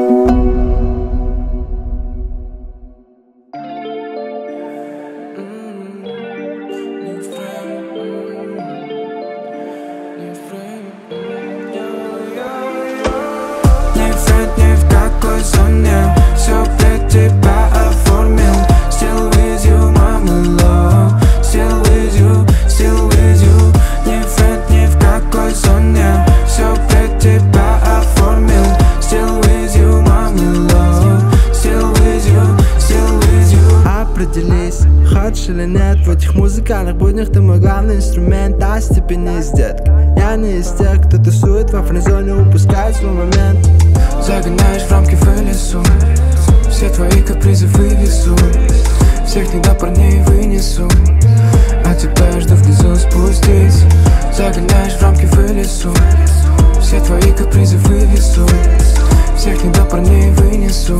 Ни в какой зоне, все для тебя оформил. Still with you, mama love. Still with you, still with you. Ни в какой зоне, все для тебя оформил. Still with you, mama love. Still with you, still with you. Определись, хочешь или нет, в этих музыкальных буднях ты мой главный инструмент. А степенись, детка, я не из тех, кто тусует во френдзоне, упускает свой момент. Загоняешь в рамки в лесу, все твои капризы вывезу, всех не до парней вынесу, а тебя жду внизу, спустись. Загоняешь в рамки в лесу, все твои капризы вывезу, всех не до парней вынесу,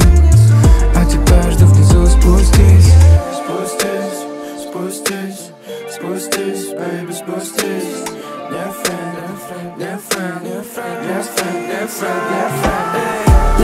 а тебя жду внизу, спустись. Спустись, спустись, спустись, baby, спустись. Не френд, не френд, не френд, не френд, не френд, не френд.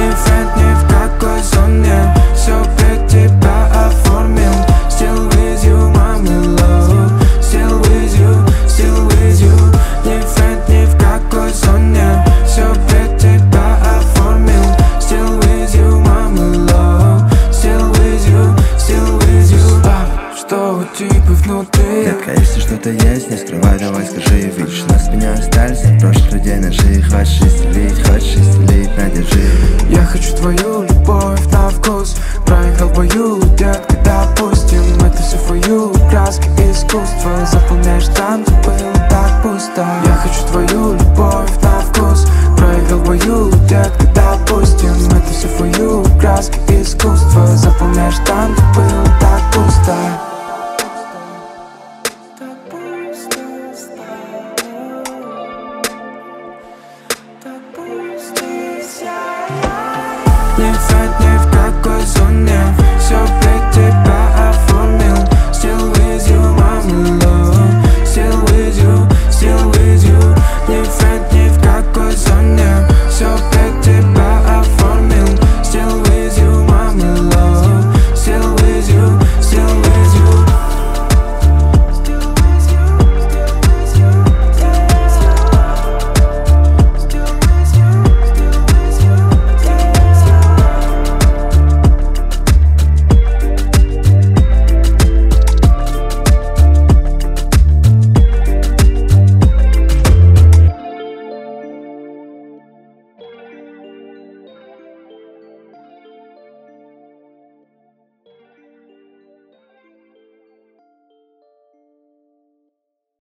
Ни в какой зоне, все для тебя оформил. Still with you, mama love. Still with you, still with you. Ни в какой зоне, все для тебя оформил. Still with you, mama love. Still with you, still with you. Что у тебя внутри? Детка, если что-то есть, не скрывай, давай скажи. Видишь, нас меня остались от прошлых людей ножи. Хочешь исцелить, надержи. Я хочу твою любовь на вкус. Проиграл бою, детка, допустим. Это все for you, краски искусства. Заполняешь там, где было так пусто. Я хочу твою любовь на вкус. Проиграл бою, детка, допустим. Это все for you, краски искусства. Заполняешь там, где было так пусто. Ни в какой зоне, все для тебя